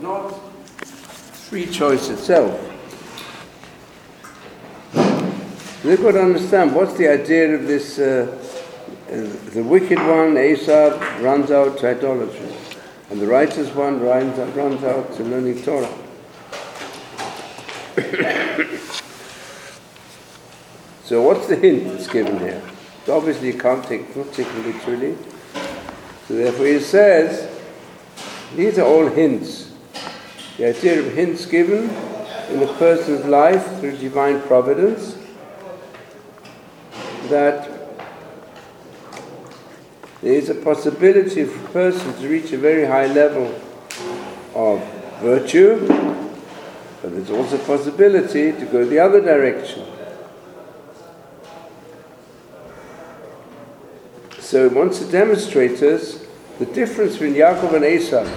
not free choice itself. We've got to understand what's the idea of this, the wicked one, Esav, runs out to idolatry, and the righteous one runs out to learning Torah. So what's the hint that's given here? So obviously you can't take it literally. So therefore he says, these are all hints. The idea of hints given in a person's life through divine providence, that there is a possibility for a person to reach a very high level of virtue, but there's also a possibility to go the other direction. So he wants to demonstrate us the difference between Yaakov and Esav.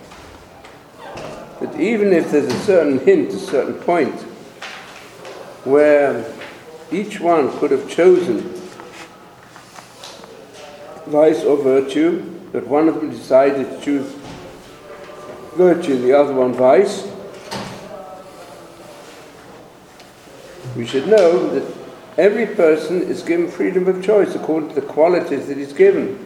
That even if there's a certain hint, a certain point, where each one could have chosen vice or virtue, that one of them decided to choose virtue and the other one vice, we should know that every person is given freedom of choice according to the qualities that he's given.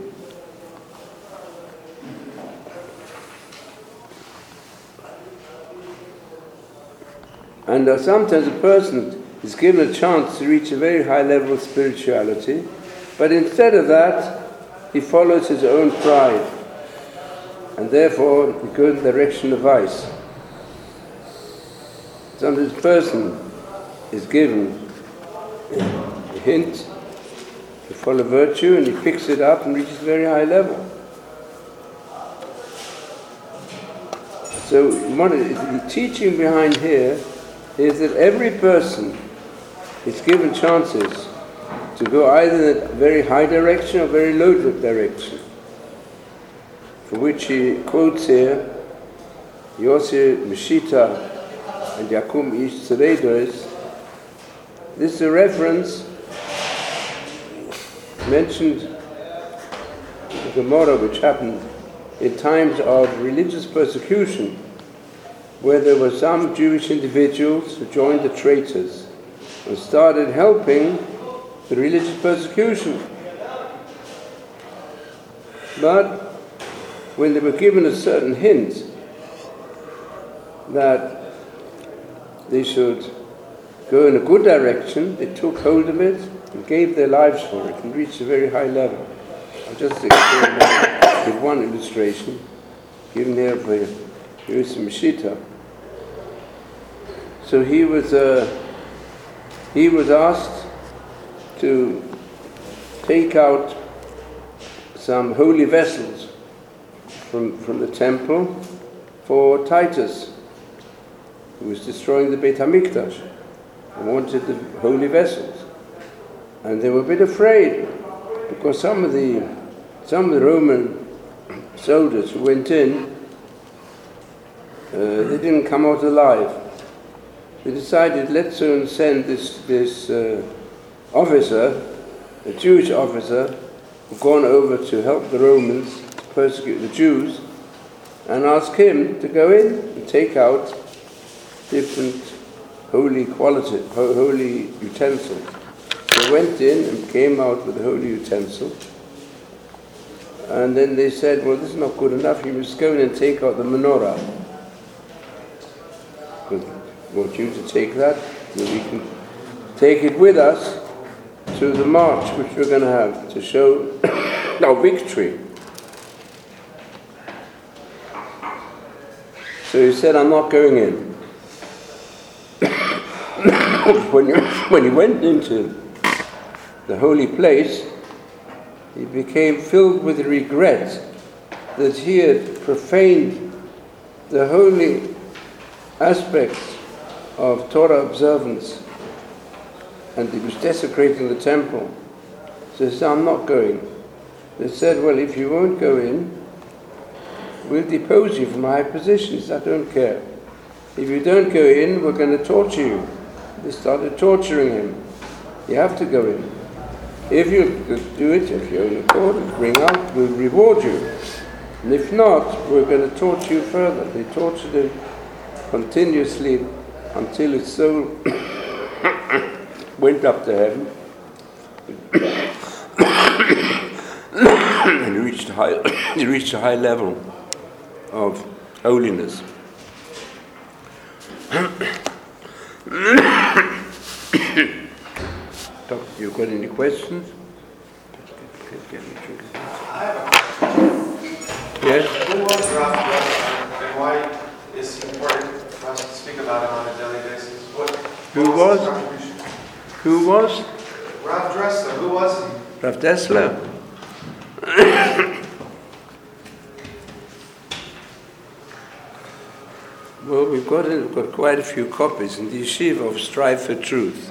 And sometimes a person is given a chance to reach a very high level of spirituality, but instead of that, he follows his own pride, and therefore he goes in the direction of vice. Sometimes a person is given a hint to follow virtue, and he picks it up and reaches a very high level. So the teaching behind here is that every person is given chances to go either in a very high direction or very low direction, for which he quotes here Yossi Meshita and Yakum Ish Tzeredos. This is a reference mentioned in the Gemara, which happened in times of religious persecution, where there were some Jewish individuals who joined the traitors and started helping the religious persecution. But when they were given a certain hint that they should go in a good direction, they took hold of it and gave their lives for it and reached a very high level. I'll just give one illustration given here by Yosef Meshita. So he was asked to take out some holy vessels from the temple for Titus, who was destroying the Beit HaMikdash, and wanted the holy vessels. And they were a bit afraid, because some of the Roman soldiers who went in, they didn't come out alive. They decided, let's soon send this officer, a Jewish officer, who'd gone over to help the Romans to persecute the Jews, and ask him to go in and take out different holy utensils. They went in and came out with the holy utensil, and then they said, well, this is not good enough, you must go in and take out the menorah. Because we want you to take that, so we can take it with us to the march which we're going to have to show our victory. So he said, I'm not going in. When he went into the holy place, he became filled with regret that he had profaned the holy aspects of Torah observance, and he was desecrating the temple. So he said, I'm not going. They said, well, if you won't go in, we'll depose you from high positions. I don't care. If you don't go in, we're going to torture you. They started torturing him. You have to go in. If you do it, if you're in accord and bring out, we'll reward you. And if not, we're going to torture you further. They tortured him continuously until his soul went up to heaven and he reached a high level of holiness. You got any questions? I have a question. Yes? Who was Rav Dressler, and why is he important for us to speak about him on a daily basis? Who his was? contribution? Who was? Rav Dressler, who was he? Rav Dessler. Well, we've got quite a few copies in the yeshiva of Strive for Truth.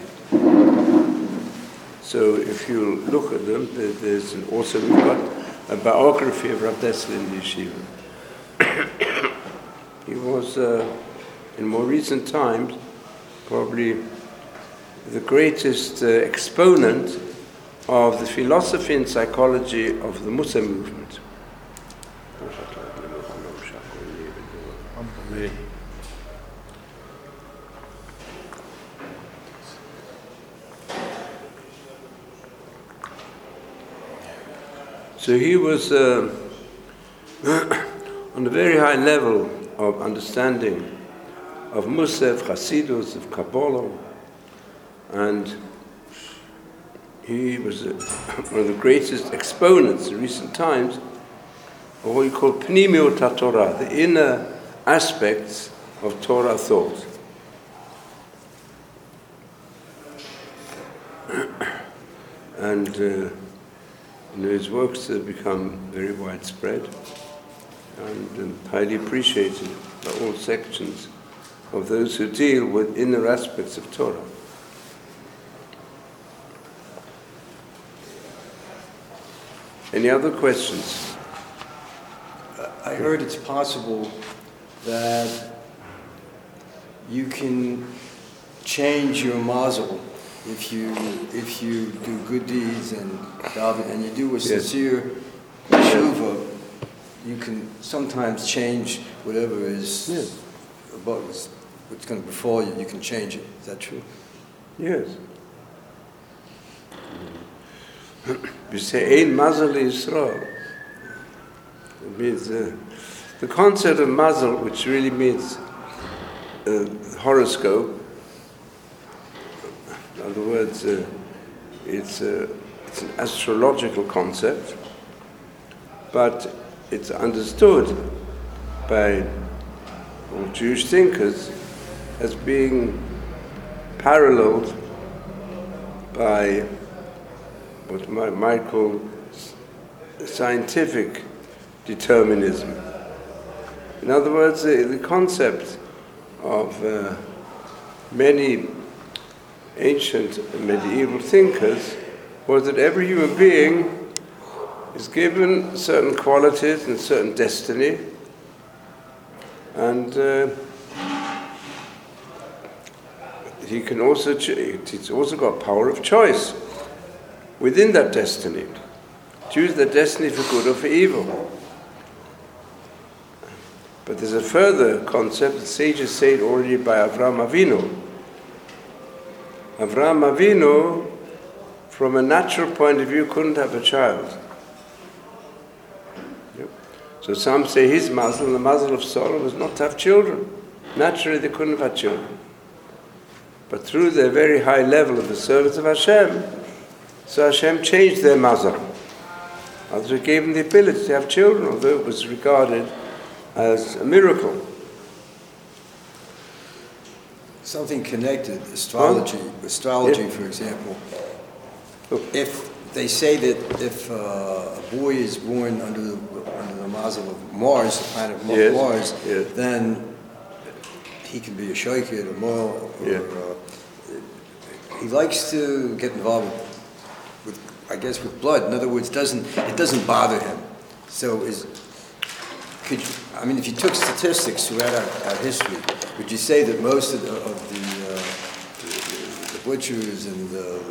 So if you look at them, there's also we've got a biography of Rav Dessler in the yeshiva. He was, in more recent times, probably the greatest exponent of the philosophy and psychology of the Mussar movement. So he was on a very high level of understanding of Mussar, of Hasidus, of Kabbalah, and he was one of the greatest exponents in recent times of what we call Pnimiut HaTorah, the inner aspects of Torah thought. And his works have become very widespread and highly appreciated by all sections of those who deal with inner aspects of Torah. Any other questions? I heard it's possible that you can change your mazel if you do good deeds and daven and you do a sincere tshuva. You can sometimes change whatever is about what's going to befall you. You can change it. Is that true? Yes. You say Ein Mazel Yisrael. It means the concept of mazel, which really means horoscope. In other words, it's an astrological concept, but it's understood by all Jewish thinkers as being paralleled by what one might call scientific determinism. In other words, the concept of many ancient medieval thinkers was that every human being is given certain qualities and certain destiny, and he can also it's also got power of choice within that destiny. Choose the destiny for good or for evil. But there's a further concept that sages say it already by Avraham Avinu. Avraham Avinu, from a natural point of view, couldn't have a child. Yep. So some say his mazel, the mazel of Sarah, was not to have children. Naturally, they couldn't have had children. But through their very high level of the service of Hashem, so Hashem changed their mazel. Although He gave them the ability to have children, although it was regarded as a miracle. Something connected, astrology, for example. If they say that if a boy is born under the mazel of Mars, the planet Mars, then he can be a shaykhid or more. He likes to get involved with blood. In other words, it doesn't bother him. So if you took statistics throughout our history, would you say that most of the butchers and the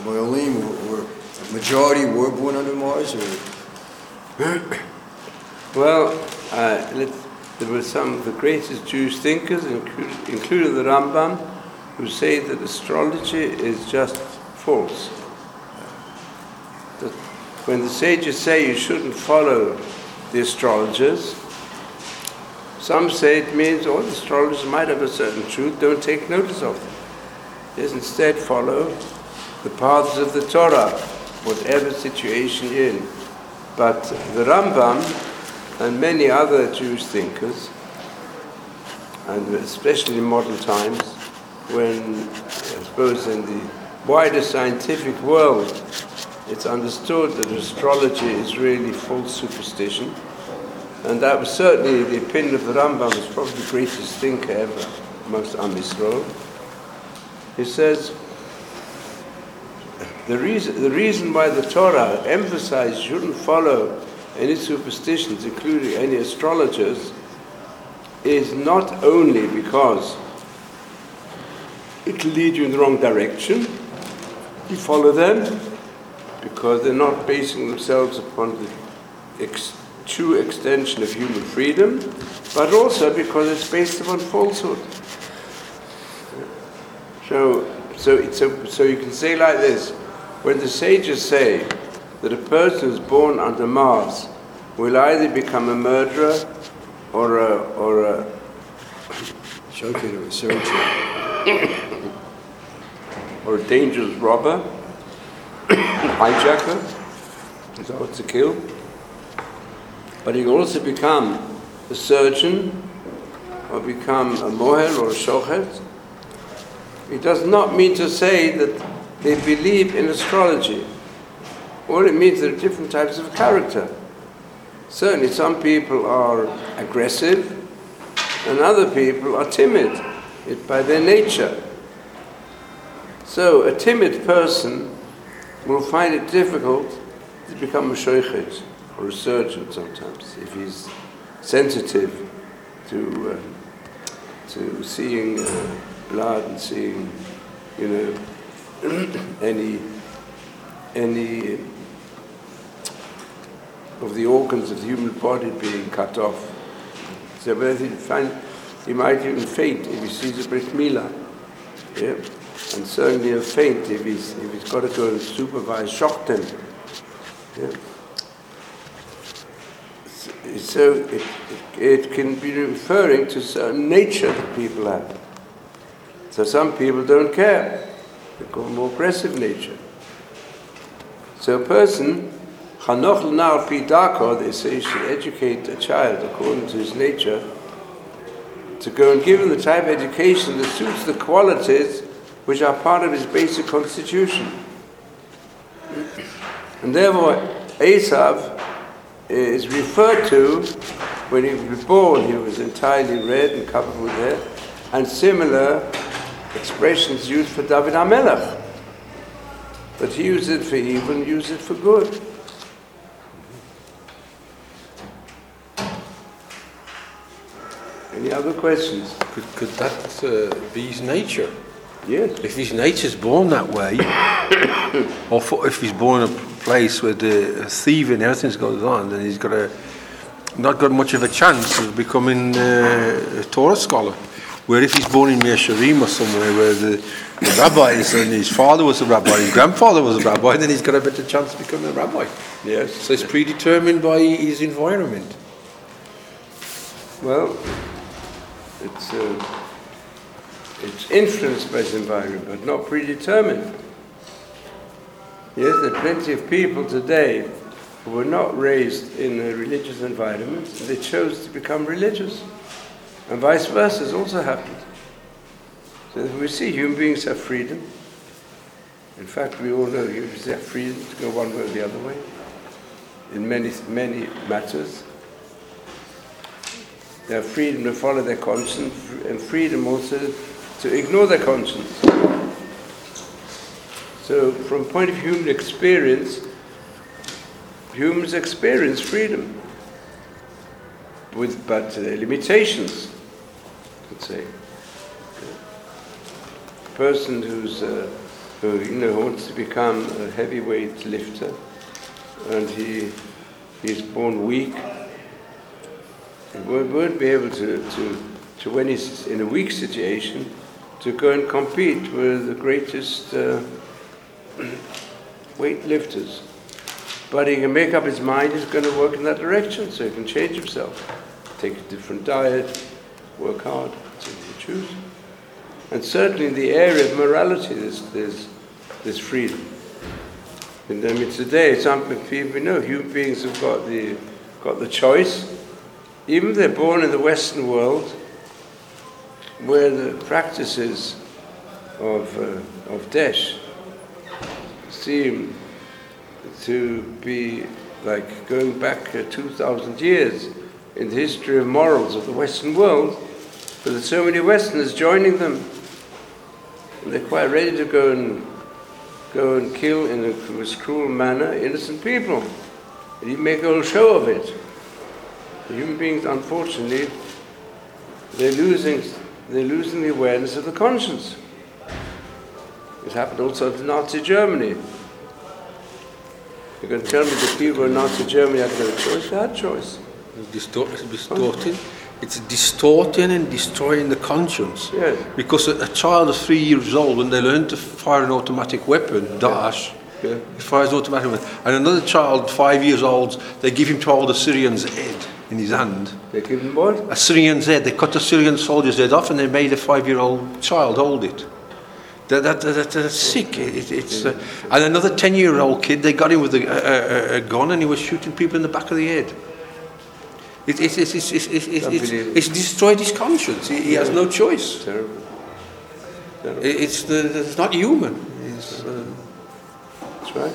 moyalim were majority were born under Mars, or? Well, there were some of the greatest Jewish thinkers, including the Rambam, who say that astrology is just false. That when the sages say you shouldn't follow the astrologers, some say it means all the astrologers might have a certain truth, don't take notice of them. Just instead follow the paths of the Torah, whatever situation you're in. But the Rambam and many other Jewish thinkers, and especially in modern times, when I suppose in the wider scientific world it's understood that astrology is really false superstition, and that was certainly the opinion of the Rambam, was probably the greatest thinker ever amongst Am Yisrael. He says the reason why the Torah emphasized you shouldn't follow any superstitions, including any astrologers, is not only because it will lead you in the wrong direction, you follow them, because they're not basing themselves upon the true extension of human freedom, but also because it's based upon falsehood. So you can say like this: when the sages say that a person who's born under Mars will either become a murderer or a or a dangerous robber, hijacker, is out to kill. But he can also become a surgeon, or become a mohel or a shochet. It does not mean to say that they believe in astrology. All it means there are different types of character. Certainly some people are aggressive, and other people are timid by their nature. So a timid person will find it difficult to become a shochet or a surgeon sometimes, if he's sensitive to seeing blood and seeing, any of the organs of the human body being cut off. So he might even faint if he sees a brit milah. Yeah? And certainly he'll faint if he's got to go and supervise shochten. Yeah? So it can be referring to certain nature that people have. So some people don't care. They got a more aggressive nature. So a person, Chanoch l'nar pi darko, they say you should educate a child according to his nature, to go and give him the type of education that suits the qualities which are part of his basic constitution. And therefore, Esav is referred to, when he was born, he was entirely red and covered with hair, and similar expressions used for David HaMelech. But he used it for evil and used it for good. Any other questions? Could that be his nature? Yes. If his nature's born that way, or if he's born in a place where the thieving and everything's going on, then he's not got much of a chance of becoming a Torah scholar. Where if he's born in Yesharim or somewhere where the rabbis, and his father was a rabbi, his grandfather was a rabbi, then he's got a better chance of becoming a rabbi. Yes. So it's predetermined by his environment. Well, it's influenced by his environment, but not predetermined. Yes, there are plenty of people today who were not raised in a religious environment, and they chose to become religious. And vice versa has also happened. So we see human beings have freedom. In fact, we all know human beings have freedom to go one way or the other way in many matters. They have freedom to follow their conscience, and freedom also to ignore their conscience. So from the point of human experience, humans experience freedom, but limitations, let's say. A person who wants to become a heavyweight lifter, and he's born weak, won't be able to, when he's in a weak situation, to go and compete with the greatest weightlifters. But he can make up his mind he's going to work in that direction, so he can change himself. Take a different diet, work hard, so he can choose. And certainly in the area of morality, there's freedom. And I mean, today, we know human beings have got the choice. Even if they're born in the Western world, where the practices of Desh seem to be like going back 2,000 years in the history of morals of the Western world, but there's so many Westerners joining them, and they're quite ready to go and kill in a most cruel manner innocent people. And you make a whole show of it. The human beings, unfortunately, they're losing the awareness of the conscience. It happened also to Nazi Germany. You're going to tell me the people in Nazi Germany had no choice? They had choice. It's distorting and destroying the conscience. Yes. Because a child of 3 years old, when they learn to fire an automatic weapon, Daesh, Yeah. he fires an automatic weapon. And another child, 5 years old, they give him to hold a Syrian's head in his hand. They give them what? A Syrian's head. They cut a Syrian soldier's head off and they made a 5-year-old child hold it. That's sick. And another 10-year-old kid, they got him with a gun and he was shooting people in the back of the head. It's destroyed his conscience. He has no choice. Terrible. It's not human. That's right.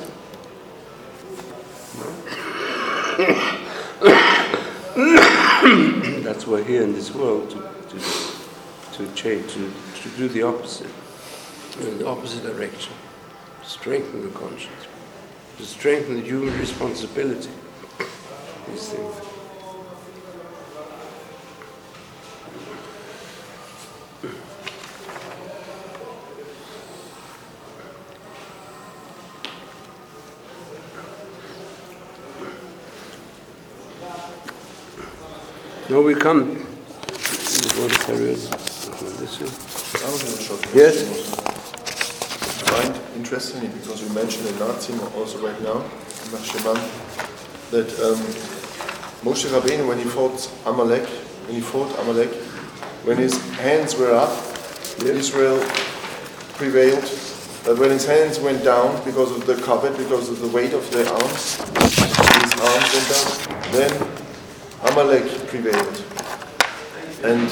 That's why here in this world to change, to do the opposite, in the opposite direction, to strengthen the conscience, to strengthen the human responsibility. These things. Now we come. You want to carry on? This way? I was in a short Yes. I find interesting because you mentioned in Nazim also right now, in Sheman, that Moshe Rabbeinu, when he fought Amalek, when his hands were up, Israel prevailed. But when his hands went down because of the covet, because of the weight of their arms, his arms went down, then Amalek prevailed. And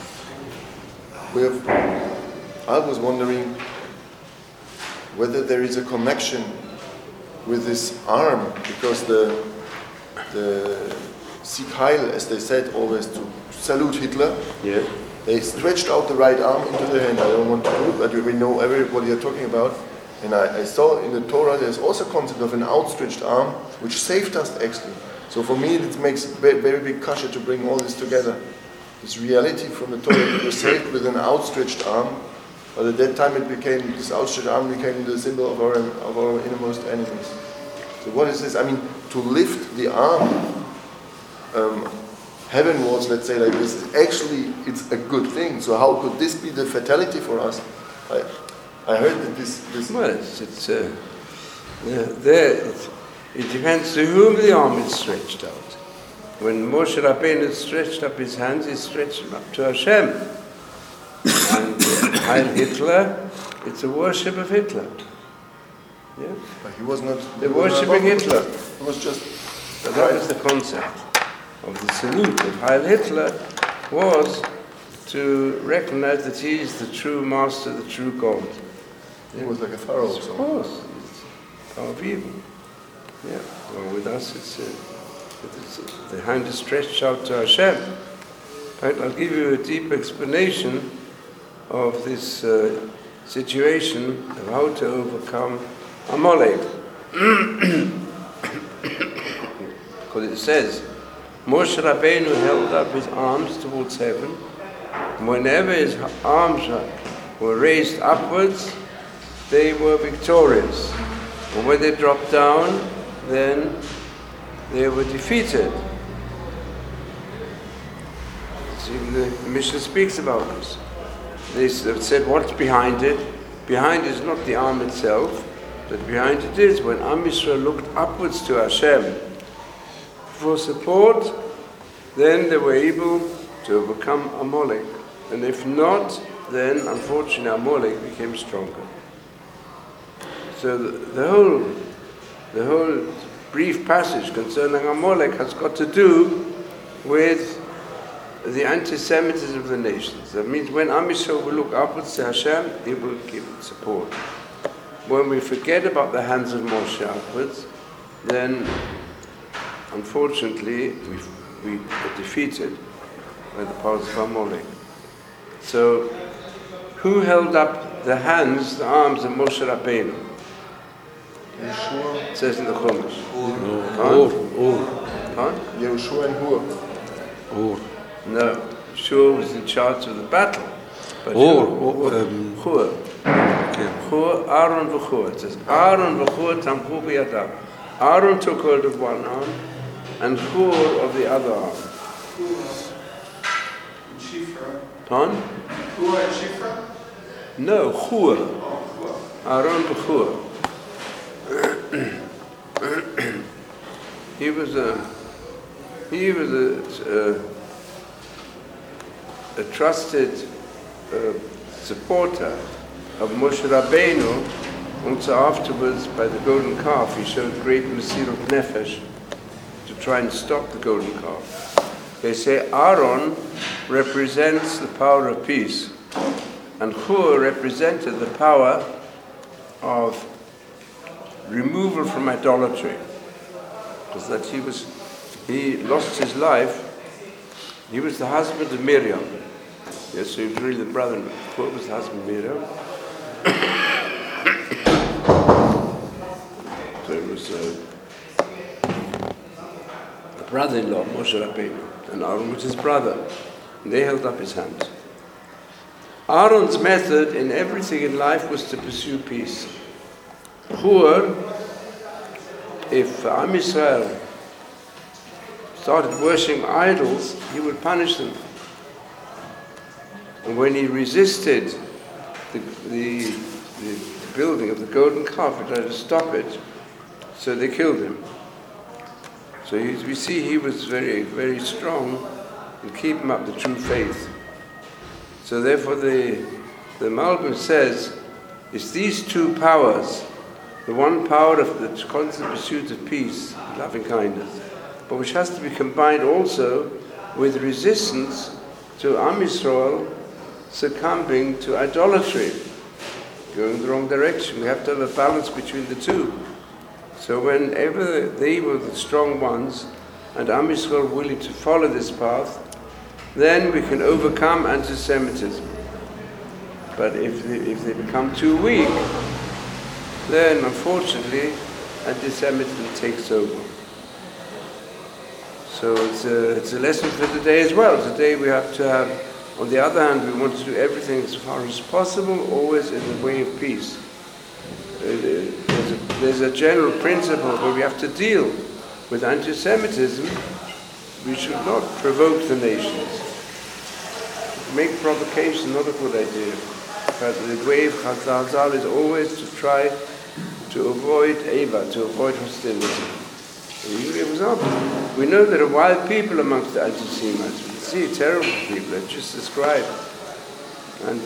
I was wondering whether there is a connection with this arm, because the Sieg Heil, as they said always, to salute Hitler, Yeah. they stretched out the right arm into the hand. I don't want to do it, but we know what you're talking about. And I saw in the Torah there's also a concept of an outstretched arm, which saved us actually. So for me, it makes very, very big kasha to bring all this together. This reality from the Torah, we were saved with an outstretched arm, but at that time this outstretched arm became the symbol of our innermost enemies. So what is this? I mean, to lift the arm heavenwards, let's say like this, actually it's a good thing. So how could this be the fatality for us? I heard that this Well, it depends to whom the arm is stretched out. When Moshe Rabbeinu stretched up his hands, he stretched them up to Hashem. And Heil Hitler, it's a worship of Hitler. Yeah? But he was not. They're worshipping Hitler. He was just. So that was the concept of the salute of Heil Hitler, was to recognize that he is the true master, the true God. He was like a pharaoh. Of course, it's power of evil. Yeah. Well, with us, it's the hand is stretched out to Hashem. In fact, I'll give you a deep explanation of this situation of how to overcome Amalek. Because it says, Moshe Rabbeinu held up his arms towards heaven, and whenever his arms were raised upwards, they were victorious. And when they dropped down, then they were defeated. Even the Mishnah speaks about this. They said, what's behind it? Behind it is not the arm itself, but behind it is when Am Yisrael looked upwards to Hashem for support, then they were able to overcome Amalek. And if not, then unfortunately Amalek became stronger. So the whole brief passage concerning Amalek has got to do with the anti-Semitism of the nations. That means when Am Yisrael will look upwards to Hashem, He will give it support. When we forget about the hands of Moshe upwards, then unfortunately we are defeated by the powers of Amalek. So, who held up the hands, the arms of Moshe Rabbeinu? Yeshua, It says in the Chumash. Yehoshua and Hur. No, Yeshua was in charge of the battle. But Hur, Aaron v'Hur. It says, Aaron v'Hur tamchu b'yadav. Aaron took hold of one arm, and Hur of the other arm. Shifra. Pardon? Hua and Shifra? No, Hur. Aaron v'Hur. He was a trusted supporter of Moshe Rabbeinu. Also afterwards, by the golden calf, he showed great Mesirut Nefesh to try and stop the golden calf. They say Aaron represents the power of peace, and Hur represented the power of removal from idolatry. Because that he lost his life. He was the husband of Miriam. Yes, so he was really the brother. Hur was the husband of Miriam. So it was a brother-in-law, Moshe Rabbeinu, and Aaron was his brother. And they held up his hands. Aaron's method in everything in life was to pursue peace. Hur, if Am Yisrael started worshipping idols, he would punish them. And when he resisted the building of the golden calf, he tried to stop it, so they killed him. So we see he was very, very strong in keeping up the true faith. So therefore the Malbim says, it's these two powers, the one power of the constant pursuit of peace, loving kindness, but which has to be combined also with resistance to Am Yisrael succumbing to idolatry, going the wrong direction. We have to have a balance between the two. So whenever they were the strong ones and Am Yisrael willing to follow this path, then we can overcome anti-Semitism. But if they become too weak, then unfortunately anti-Semitism takes over. So it's a lesson for today as well. Today we have to have, on the other hand, we want to do everything as far as possible, always in the way of peace. There's a general principle where we have to deal with anti-Semitism. We should not provoke the nations. Make provocation not a good idea. But the way of Chazal is always to try to avoid Eva, to avoid hostility. For example, we know there are wild people amongst the anti-Semites. We see terrible people, as just described. And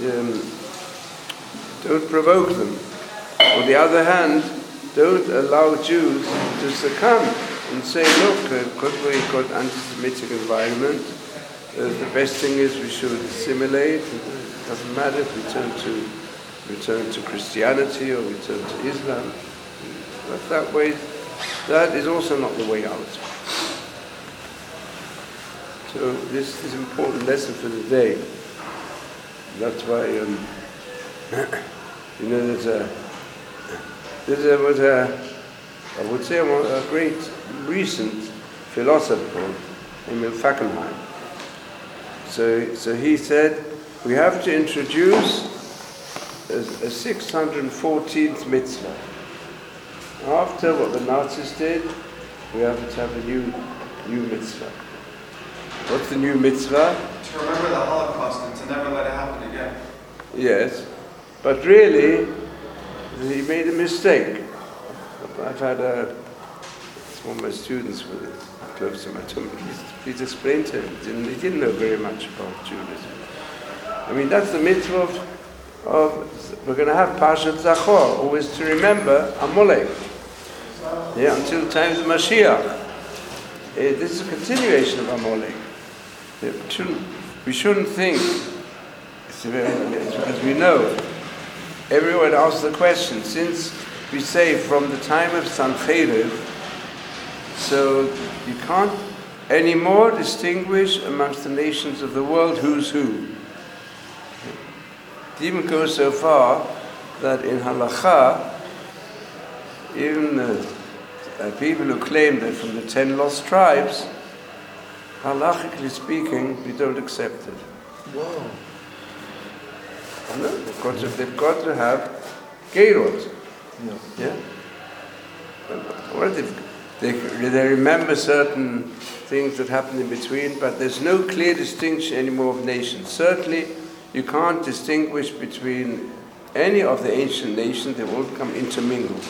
don't provoke them. On the other hand, don't allow Jews to succumb and say, look, because we've got anti-Semitic environment, the best thing is we should assimilate. It doesn't matter if we turn to Christianity or we turn to Islam. But that way, that is also not the way out. So this is an important lesson for the day. That's why, I would say a great recent philosopher called Emil Fackenheim. So he said, we have to introduce a 614th mitzvah. After what the Nazis did, we have to have a new mitzvah. What's the new mitzvah? To remember the Holocaust and to never let it happen again. Yes, but really, he made a mistake. I've had one of my students with close to my tomb. He's explained to him. He didn't know very much about Judaism. I mean, that's the mitzvah of we're going to have Parshat Zachor, always to remember Amalek. Yeah, until the time of the Mashiach. This is a continuation of Amalek. We shouldn't think, as we know, everyone asks the question, since we say from the time of Sancheriv, so you can't anymore distinguish amongst the nations of the world who's who. It even goes so far that in Halakha, even people who claim that from the 10 lost tribes, halachically speaking, we don't accept it. Wow. No, they've got to have Geirot. Yeah. Well, they remember certain things that happened in between, but there's no clear distinction anymore of nations. Certainly, you can't distinguish between any of the ancient nations. They all become intermingled.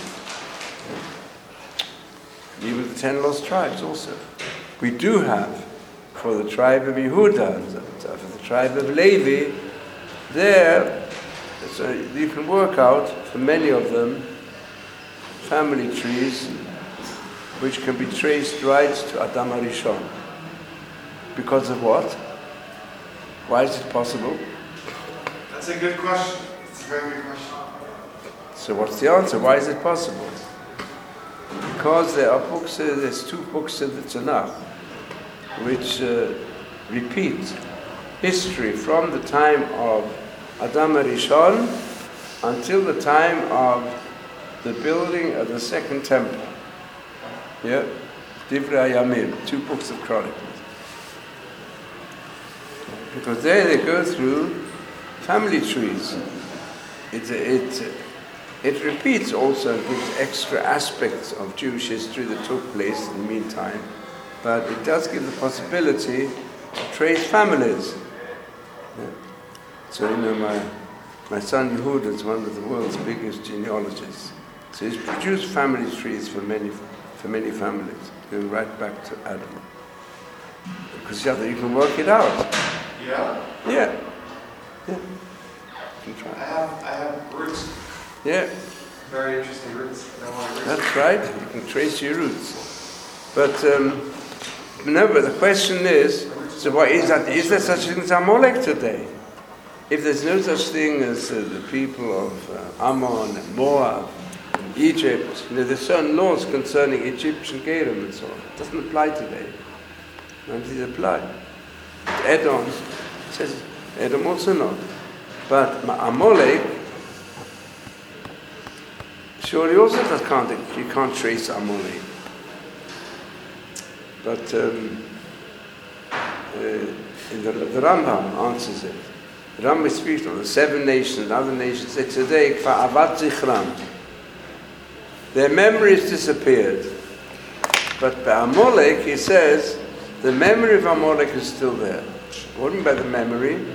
Even the 10 lost tribes also. We do have, for the tribe of Yehuda, for the tribe of Levi, there, so you can work out, for many of them, family trees which can be traced right to Adam HaRishon. Because of what? Why is it possible? That's a good question. It's a very good question. So what's the answer? Why is it possible? Because there are books, there's 2 books in the Tanakh which repeat history from the time of Adam HaRishon until the time of the building of the second temple. Yeah, Divrei Hayamim, 2 books of Chronicles. Because there they go through family trees. It repeats also, gives extra aspects of Jewish history that took place in the meantime, but it does give the possibility to trace families. Yeah. So my son Yehuda is one of the world's biggest genealogists. So he's produced family trees for many families, going right back to Adam. Because you can work it out. Yeah? Yeah. Yeah. You can try. I have roots. Yeah. Very interesting roots. That's right. You can trace your roots. But no. But the question is, so what is that? Is there such a thing as Amalek today? If there's no such thing as the people of Ammon and Moab and Egypt, there's certain laws concerning Egyptian Gerim and so on. It doesn't apply today. None of these apply. Edom says Edom also not. But Amalek, surely also you can't trace Amalek. But the Rambam answers it. The Rambam speaks of the 7 nations, other nations say today, K'va'avat zichram. Their memories disappeared. But by Amalek, he says, the memory of Amalek is still there. What do you mean by the memory?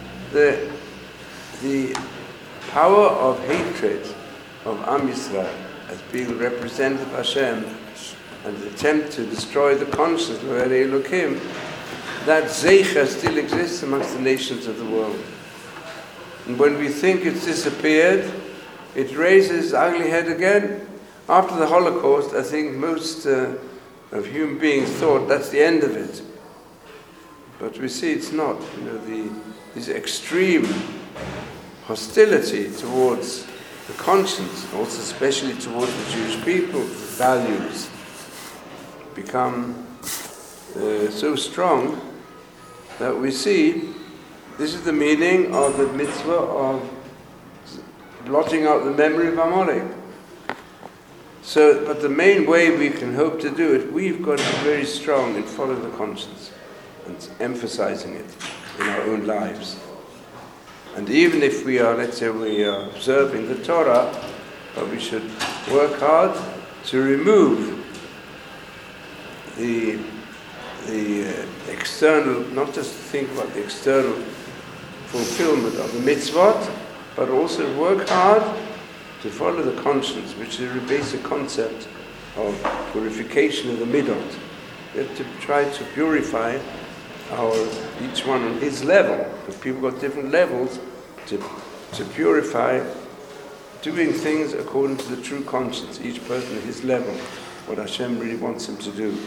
The power of hatred of Am Yisrael as being representative of Hashem and the attempt to destroy the conscience of Elohim, that Zeicha still exists amongst the nations of the world. And when we think it's disappeared, it raises its ugly head again. After the Holocaust, I think most of human beings thought that's the end of it. But we see it's not. This extreme hostility towards the conscience, also especially towards the Jewish people, values, become so strong that we see this is the meaning of the mitzvah of blotting out the memory of Amalek. So, but the main way we can hope to do it, we've got to be very strong in following the conscience and emphasizing it in our own lives. And even if we are, let's say we are observing the Torah, but we should work hard to remove the external, not just think about the external fulfillment of the mitzvot, but also work hard to follow the conscience, which is a basic concept of purification of the midot. We have to try to purify each one on his level, because people got different levels, to purify, doing things according to the true conscience, each person at his level, what Hashem really wants him to do.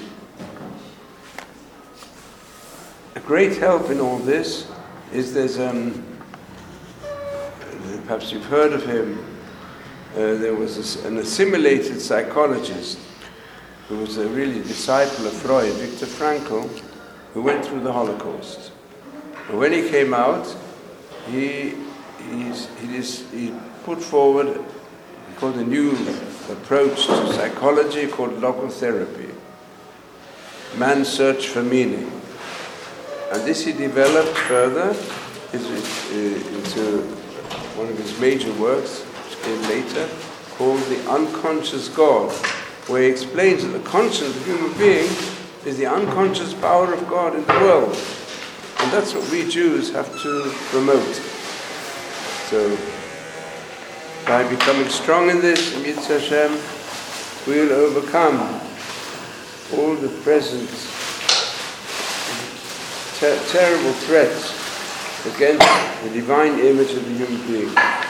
A great help in all this is there's, perhaps you've heard of him, there was an assimilated psychologist who was a really disciple of Freud, Viktor Frankl, who went through the Holocaust. And when he came out, he put forward called a new approach to psychology called logotherapy, man's search for meaning. And this he developed further into one of his major works, which came later, called The Unconscious God, where he explains that the conscience of the human being is the unconscious power of God in the world. And that's what we Jews have to promote. So, by becoming strong in this, Mitzvah Hashem, we'll overcome all the present terrible threats against the divine image of the human being.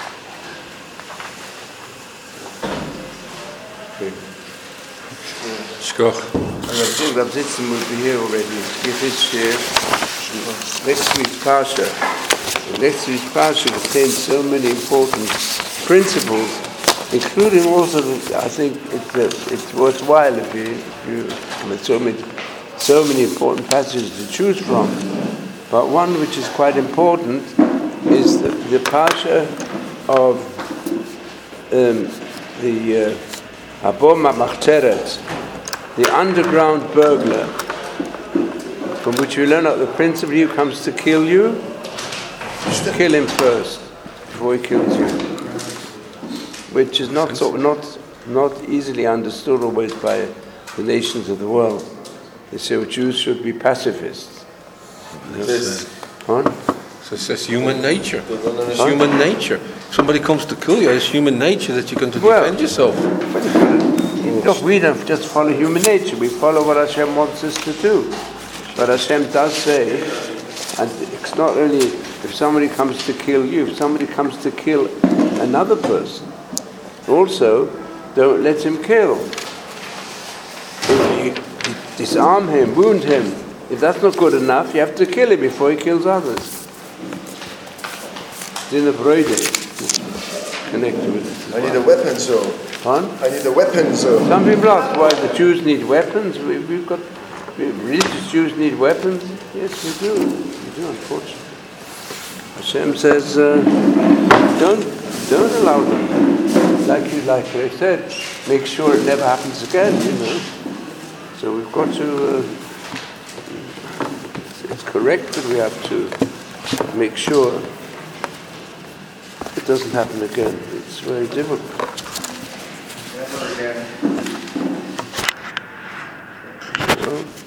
Okay. Schkoch. Rav Zitzen will be here already. Give his share. Next week's Parsha. Next week's Parsha contains so many important principles, including also, I think it's worthwhile if you have so many important passages to choose from. But one which is quite important is the Parsha of the Abom HaMachzeret, the underground burglar, from which you learn that the principle who comes to kill you, kill him first before he kills you, which is not easily understood always by the nations of the world. They say Jews should be pacifists. So it's human nature. It's human nature. Somebody comes to kill you, it's human nature that you're going to defend yourself. Look, we don't just follow human nature, we follow what Hashem wants us to do. But Hashem does say, and it's not only if somebody comes to kill you, if somebody comes to kill another person, also don't let him kill. Disarm him, wound him. If that's not good enough, you have to kill him before he kills others. Din of Brode connected with it. I need a weapon, so. Huh? I need a weapon, so. Some people ask why the Jews need weapons. Religious Jews need weapons. Yes, we do. We do, unfortunately. Hashem says, don't allow them. Like I said, make sure it never happens again, So we've got to, it's correct that we have to make sure it doesn't happen again. It's very difficult. Never again.